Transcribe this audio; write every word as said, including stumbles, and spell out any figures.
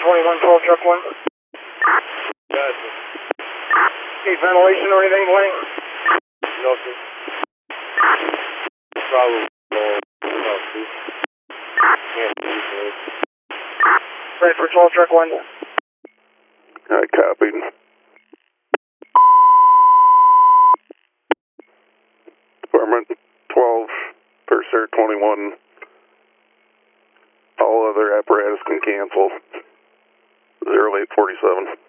twenty-one, twelve, truck one. Gotcha. Any ventilation or anything, Blaine? No, sir. Probably. Uh, probably. Can't see it. Ready for twelve, truck one. I copied. Department twelve, Purser twenty-one. All other apparatus can cancel. zero eight forty-seven.